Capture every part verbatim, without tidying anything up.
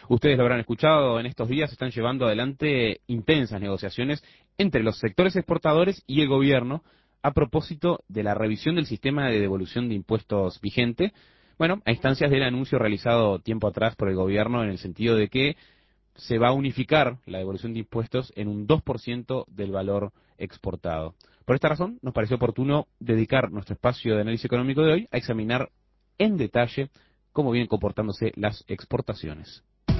Ustedes lo habrán escuchado, en estos días se están llevando adelante intensas negociaciones entre los sectores exportadores y el gobierno a propósito de la revisión del sistema de devolución de impuestos vigente, bueno, a instancias del anuncio realizado tiempo atrás por el gobierno en el sentido de que se va a unificar la devolución de impuestos en un dos por ciento del valor exportado. Por esta razón, nos pareció oportuno dedicar nuestro espacio de análisis económico de hoy a examinar en detalle cómo vienen comportándose las exportaciones.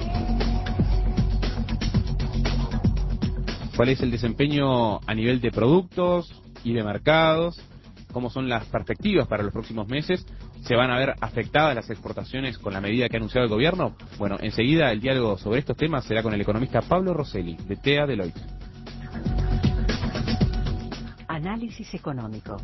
¿Cuál es el desempeño a nivel de productos y de mercados? ¿Cómo son las perspectivas para los próximos meses? ¿Se van a ver afectadas las exportaciones con la medida que ha anunciado el gobierno? Bueno, enseguida el diálogo sobre estos temas será con el economista Pablo Rosselli, de T E A Deloitte. Análisis económico.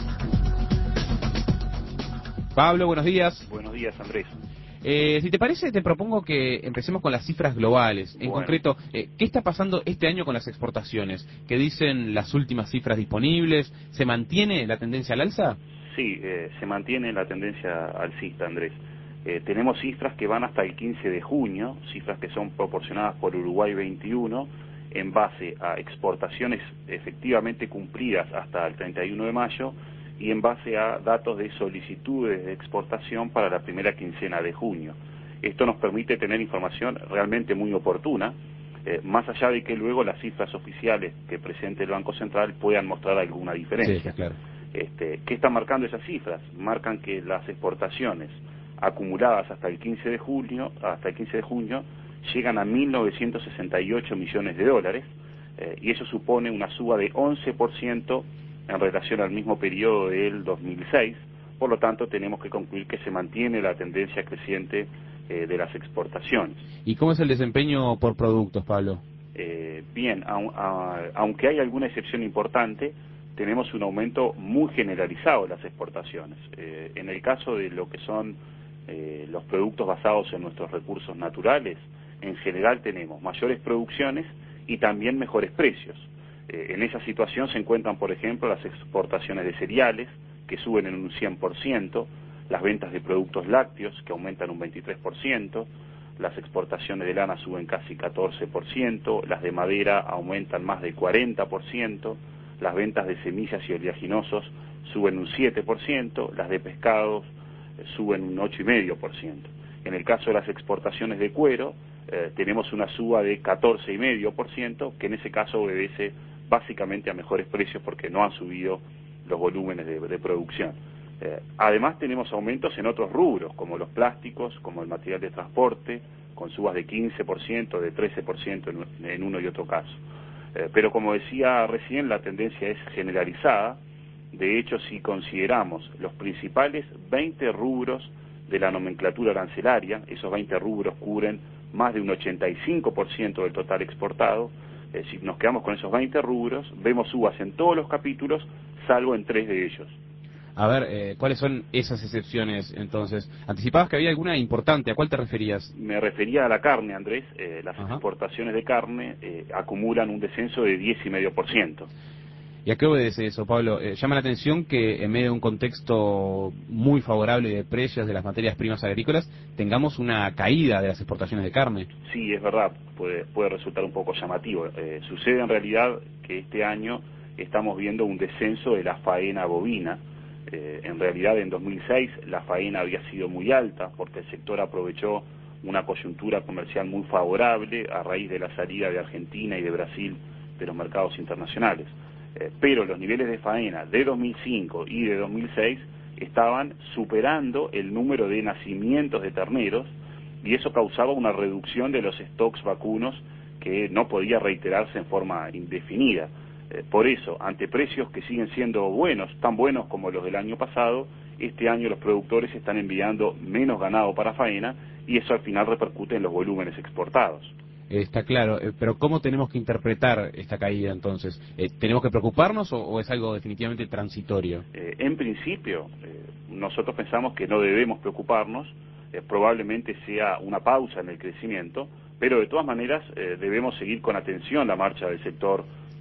Pablo, buenos días. Buenos días, Andrés. Eh, si te parece, te propongo que empecemos con las cifras globales. En bueno. concreto, eh, ¿qué está pasando este año con las exportaciones? ¿Qué dicen las últimas cifras disponibles? ¿Se mantiene la tendencia al alza? Sí, eh, se mantiene la tendencia alcista, Andrés. Eh, tenemos cifras que van hasta el quince de junio, cifras que son proporcionadas por Uruguay veintiuno, en base a exportaciones efectivamente cumplidas hasta el treinta y uno de mayo, y en base a datos de solicitudes de exportación para la primera quincena de junio. Esto nos permite tener información realmente muy oportuna, eh, más allá de que luego las cifras oficiales que presente el Banco Central puedan mostrar alguna diferencia. Sí, claro. Este, ¿qué están marcando esas cifras? Marcan que las exportaciones acumuladas hasta el quince de junio, hasta el quince de junio, llegan a mil novecientos sesenta y ocho millones de dólares, eh, y eso supone una suba de once por ciento en relación al mismo periodo del dos mil seis. Por lo tanto, tenemos que concluir que se mantiene la tendencia creciente eh, de las exportaciones. ¿Y cómo es el desempeño por productos, Pablo? Eh, bien, a, a, aunque hay alguna excepción importante, tenemos un aumento muy generalizado de las exportaciones. Eh, en el caso de lo que son eh, los productos basados en nuestros recursos naturales, en general tenemos mayores producciones y también mejores precios. Eh, en esa situación se encuentran, por ejemplo, las exportaciones de cereales, que suben en un cien por ciento, las ventas de productos lácteos, que aumentan un veintitrés por ciento, las exportaciones de lana suben casi catorce por ciento, las de madera aumentan más de cuarenta por ciento, las ventas de semillas y oleaginosos suben un siete por ciento, las de pescados eh, suben un ocho coma cinco por ciento. En el caso de las exportaciones de cuero, eh, tenemos una suba de catorce coma cinco por ciento, que en ese caso obedece básicamente a mejores precios porque no han subido los volúmenes de, de producción. Eh, además tenemos aumentos en otros rubros, como los plásticos, como el material de transporte, con subas de quince por ciento, de trece por ciento en, en uno y otro caso. Eh, pero como decía recién, la tendencia es generalizada. De hecho, si consideramos los principales veinte rubros de la nomenclatura arancelaria, esos veinte rubros cubren más de un ochenta y cinco por ciento del total exportado. Eh, si nos quedamos con esos veinte rubros, vemos subas en todos los capítulos, salvo en tres de ellos. A ver, eh, ¿cuáles son esas excepciones entonces? Anticipabas que había alguna importante, ¿a cuál te referías? Me refería a la carne, Andrés. Eh, las Ajá. exportaciones de carne eh, acumulan un descenso de diez coma cinco por ciento. ¿Y a qué obedece eso, Pablo? Eh, llama la atención que en medio de un contexto muy favorable de precios de las materias primas agrícolas, tengamos una caída de las exportaciones de carne. Sí, es verdad, puede, puede resultar un poco llamativo. Eh, sucede en realidad que este año estamos viendo un descenso de la faena bovina. Eh, en realidad en dos mil seis la faena había sido muy alta porque el sector aprovechó una coyuntura comercial muy favorable a raíz de la salida de Argentina y de Brasil de los mercados internacionales. Eh, pero los niveles de faena de dos mil cinco y de dos mil seis estaban superando el número de nacimientos de terneros, y eso causaba una reducción de los stocks vacunos que no podía reiterarse en forma indefinida. Eh, por eso, ante precios que siguen siendo buenos, tan buenos como los del año pasado, este año los productores están enviando menos ganado para faena, y eso al final repercute en los volúmenes exportados. Está claro, eh, pero ¿cómo tenemos que interpretar esta caída entonces? Eh, ¿Tenemos que preocuparnos o, o es algo definitivamente transitorio? Eh, en principio, eh, nosotros pensamos que no debemos preocuparnos, eh, probablemente sea una pausa en el crecimiento, pero de todas maneras eh, debemos seguir con atención la marcha del sector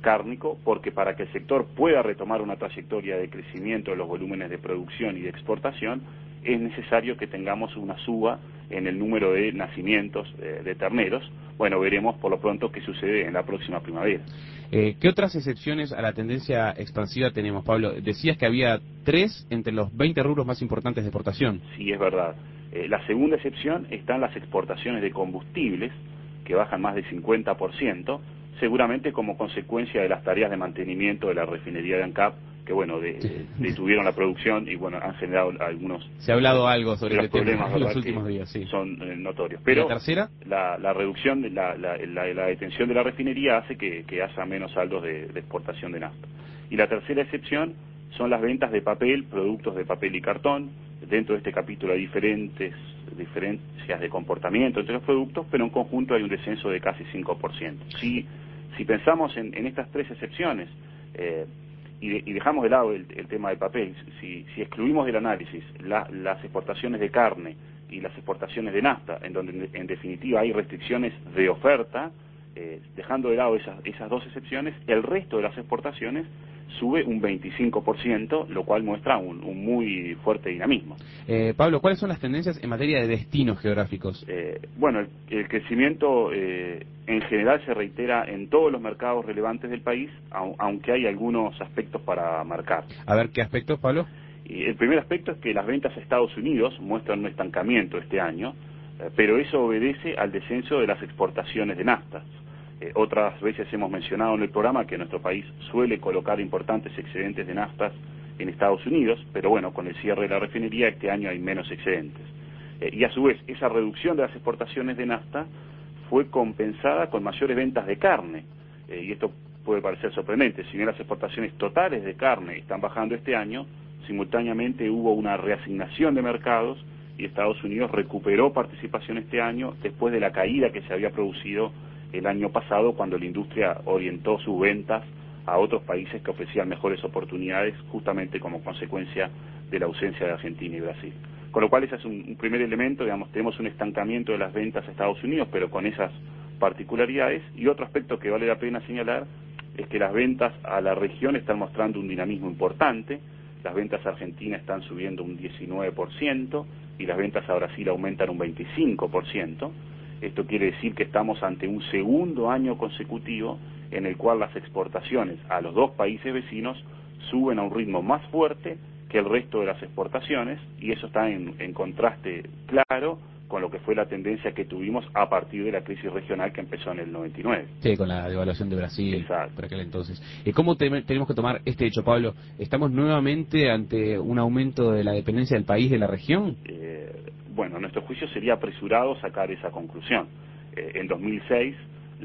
cárnico, porque para que el sector pueda retomar una trayectoria de crecimiento de los volúmenes de producción y de exportación, es necesario que tengamos una suba en el número de nacimientos eh, de terneros. Bueno, veremos por lo pronto qué sucede en la próxima primavera. Eh, ¿Qué otras excepciones a la tendencia expansiva tenemos, Pablo? Decías que había tres entre los veinte rubros más importantes de exportación. Sí, es verdad. Eh, la segunda excepción está en las exportaciones de combustibles, que bajan más del cincuenta por ciento, seguramente como consecuencia de las tareas de mantenimiento de la refinería de ANCAP, que bueno, de, Sí. detuvieron la producción y bueno, han generado algunos... Se ha hablado algo sobre los este tema problemas, en los ¿verdad?, últimos días, sí. Son eh, notorios. ¿Y Pero la tercera? La, la reducción, de la, la, la, la detención de la refinería hace que, que haya menos saldos de, de exportación de nafta. Y la tercera excepción son las ventas de papel, productos de papel y cartón. Dentro de este capítulo hay diferentes diferencias de comportamiento entre los productos, pero en conjunto hay un descenso de casi cinco por ciento. Si, si pensamos en, en estas tres excepciones, eh, y, de, y dejamos de lado el, el tema del papel, si, si excluimos del análisis la, las exportaciones de carne y las exportaciones de nafta, en donde en, en definitiva hay restricciones de oferta, eh, dejando de lado esas, esas dos excepciones, el resto de las exportaciones sube un veinticinco por ciento, lo cual muestra un, un muy fuerte dinamismo. Eh, Pablo, ¿cuáles son las tendencias en materia de destinos geográficos? Eh, bueno, el, el crecimiento eh, en general se reitera en todos los mercados relevantes del país, au, aunque hay algunos aspectos para marcar. A ver, ¿qué aspectos, Pablo? Y el primer aspecto es que las ventas a Estados Unidos muestran un estancamiento este año, eh, pero eso obedece al descenso de las exportaciones de naftas. Eh, otras veces hemos mencionado en el programa que nuestro país suele colocar importantes excedentes de naftas en Estados Unidos, pero bueno, con el cierre de la refinería este año hay menos excedentes. Eh, y a su vez, esa reducción de las exportaciones de nafta fue compensada con mayores ventas de carne, eh, y esto puede parecer sorprendente. Si bien las exportaciones totales de carne están bajando este año, simultáneamente hubo una reasignación de mercados y Estados Unidos recuperó participación este año después de la caída que se había producido el año pasado, cuando la industria orientó sus ventas a otros países que ofrecían mejores oportunidades, justamente como consecuencia de la ausencia de Argentina y Brasil. Con lo cual ese es un, un primer elemento, digamos, tenemos un estancamiento de las ventas a Estados Unidos, pero con esas particularidades. Y otro aspecto que vale la pena señalar es que las ventas a la región están mostrando un dinamismo importante. Las ventas a Argentina están subiendo un diecinueve por ciento y las ventas a Brasil aumentan un veinticinco por ciento. Esto quiere decir que estamos ante un segundo año consecutivo en el cual las exportaciones a los dos países vecinos suben a un ritmo más fuerte que el resto de las exportaciones, y eso está en, en contraste claro con lo que fue la tendencia que tuvimos a partir de la crisis regional que empezó en el noventa y nueve. Sí, con la devaluación de Brasil. Exacto. Por aquel entonces. ¿Y cómo te, tenemos que tomar este hecho, Pablo? ¿Estamos nuevamente ante un aumento de la dependencia del país de la región? Eh, bueno, a nuestro juicio sería apresurado sacar esa conclusión. Eh, en dos mil seis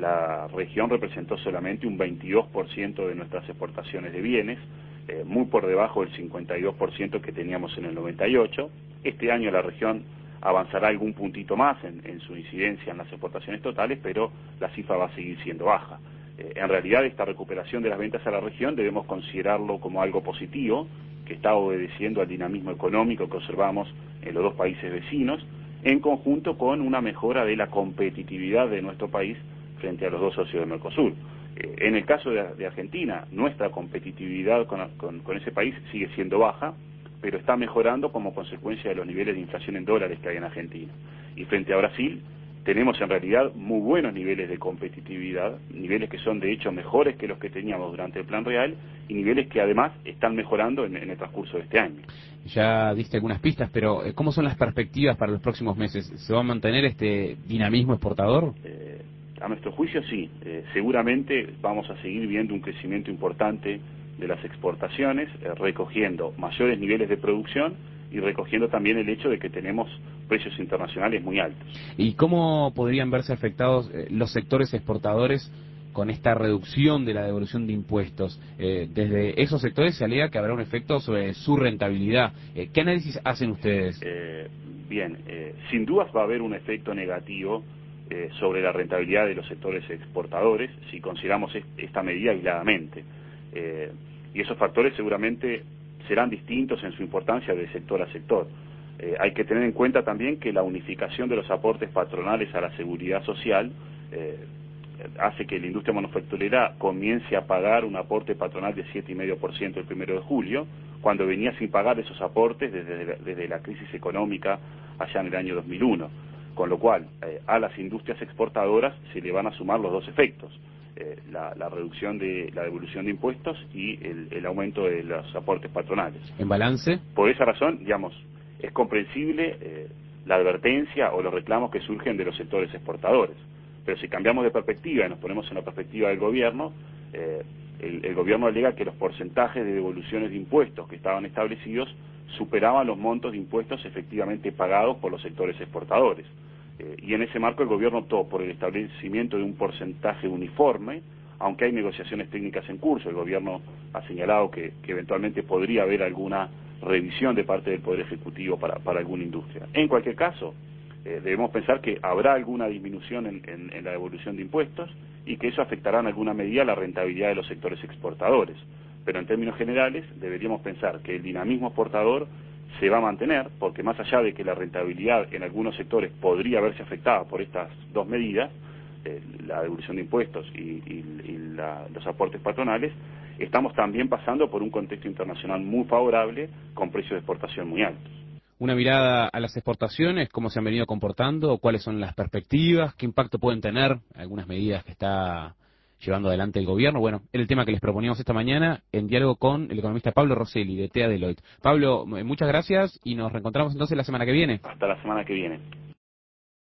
la región representó solamente un veintidós por ciento de nuestras exportaciones de bienes, eh, muy por debajo del cincuenta y dos por ciento que teníamos en el noventa y ocho. Este año la región avanzará algún puntito más en, en su incidencia en las exportaciones totales, pero la cifra va a seguir siendo baja. Eh, en realidad, esta recuperación de las ventas a la región debemos considerarlo como algo positivo, que está obedeciendo al dinamismo económico que observamos en los dos países vecinos, en conjunto con una mejora de la competitividad de nuestro país frente a los dos socios de Mercosur. Eh, en el caso de, de Argentina, nuestra competitividad con, con, con ese país sigue siendo baja, pero está mejorando como consecuencia de los niveles de inflación en dólares que hay en Argentina. Y frente a Brasil, tenemos en realidad muy buenos niveles de competitividad, niveles que son de hecho mejores que los que teníamos durante el Plan Real, y niveles que además están mejorando en, en el transcurso de este año. Ya diste algunas pistas, pero ¿cómo son las perspectivas para los próximos meses? ¿Se va a mantener este dinamismo exportador? Eh, a nuestro juicio sí, eh, seguramente vamos a seguir viendo un crecimiento importante de las exportaciones, eh, recogiendo mayores niveles de producción y recogiendo también el hecho de que tenemos precios internacionales muy altos. ¿Y cómo podrían verse afectados eh, los sectores exportadores con esta reducción de la devolución de impuestos? Eh, desde esos sectores se alega que habrá un efecto sobre su rentabilidad. Eh, ¿Qué análisis hacen ustedes? Eh, bien, eh, sin dudas va a haber un efecto negativo eh, sobre la rentabilidad de los sectores exportadores si consideramos est esta medida aisladamente. Eh, y esos factores seguramente serán distintos en su importancia de sector a sector. Eh, hay que tener en cuenta también que la unificación de los aportes patronales a la seguridad social eh, hace que la industria manufacturera comience a pagar un aporte patronal de siete coma cinco por ciento el primero de julio, cuando venía sin pagar esos aportes desde la, desde la crisis económica allá en el año dos mil uno. Con lo cual, eh, a las industrias exportadoras se le van a sumar los dos efectos, eh, la, la reducción de la devolución de impuestos y el, el aumento de los aportes patronales. ¿En balance? Por esa razón, digamos, es comprensible eh, la advertencia o los reclamos que surgen de los sectores exportadores. Pero si cambiamos de perspectiva y nos ponemos en la perspectiva del gobierno, eh, el, el gobierno alega que los porcentajes de devoluciones de impuestos que estaban establecidos superaban los montos de impuestos efectivamente pagados por los sectores exportadores. Eh, y en ese marco el gobierno optó por el establecimiento de un porcentaje uniforme, aunque hay negociaciones técnicas en curso. El gobierno ha señalado que, que eventualmente podría haber alguna revisión de parte del Poder Ejecutivo para, para alguna industria. En cualquier caso, eh, debemos pensar que habrá alguna disminución en, en, en la devolución de impuestos y que eso afectará en alguna medida la rentabilidad de los sectores exportadores. Pero en términos generales deberíamos pensar que el dinamismo exportador se va a mantener, porque más allá de que la rentabilidad en algunos sectores podría verse afectada por estas dos medidas, eh, la devolución de impuestos y, y, y la, los aportes patronales, estamos también pasando por un contexto internacional muy favorable con precios de exportación muy altos. Una mirada a las exportaciones, cómo se han venido comportando, cuáles son las perspectivas, qué impacto pueden tener algunas medidas que está llevando adelante el gobierno. Bueno, era el tema que les proponíamos esta mañana en diálogo con el economista Pablo Rosselli de T E A Deloitte. Pablo, muchas gracias y nos reencontramos entonces la semana que viene. Hasta la semana que viene.